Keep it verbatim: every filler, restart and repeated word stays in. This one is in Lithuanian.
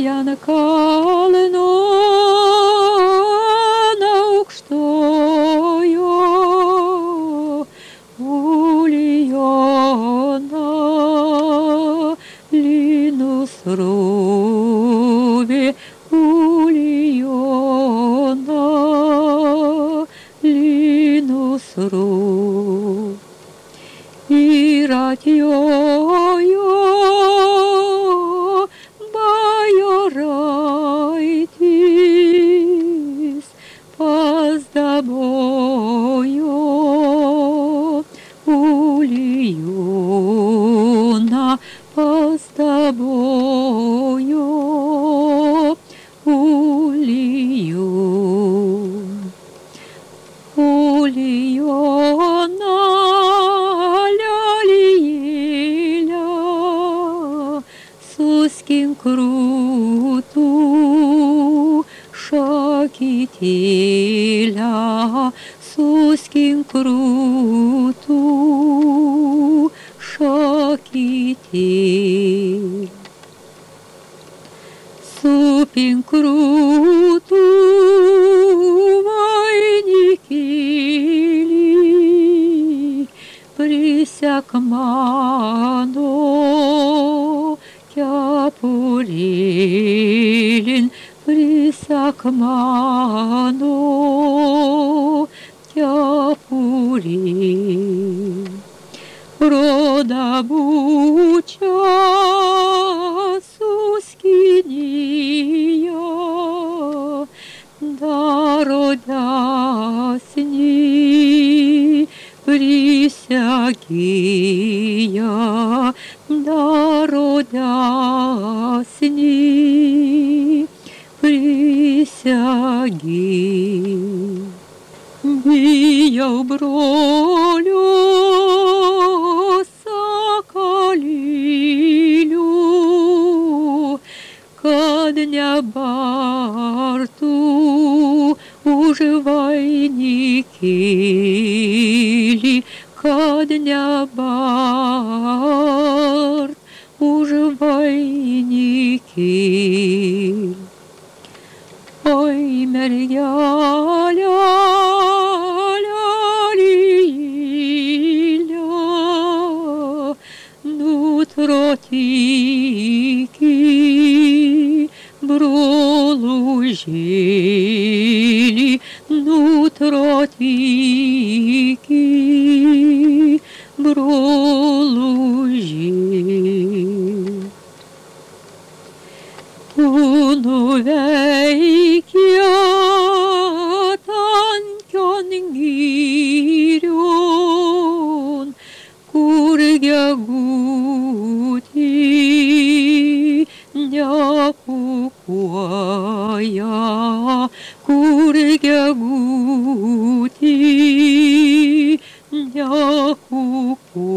jan kalno aukštojo ulijona linus rovė ulijona linus rovė ir atjojo bajoraitis pas dabojo ulijoną pas dabojo ulijoną ulijoną suskink krūtų šakytėlę, suskink krūtų šakytėlę. Supink krūtų vainikėlį, prisek mano kepurėlin, prisek mano kepurėlin. Rodabučia suskinėja, daro desnį prisegėja, daro desnį prisegėja. Bijau brolio sakalėlių, kad nebartų už vainikėlį, kad nebart už vainikėlį. Oi, mergelė, nutrotyki brolužėlį, nutrotyki brolužėlį. Tu nuveikė tankion girion, kur gegutė nekukuoja, kur gegutė nekukuoja.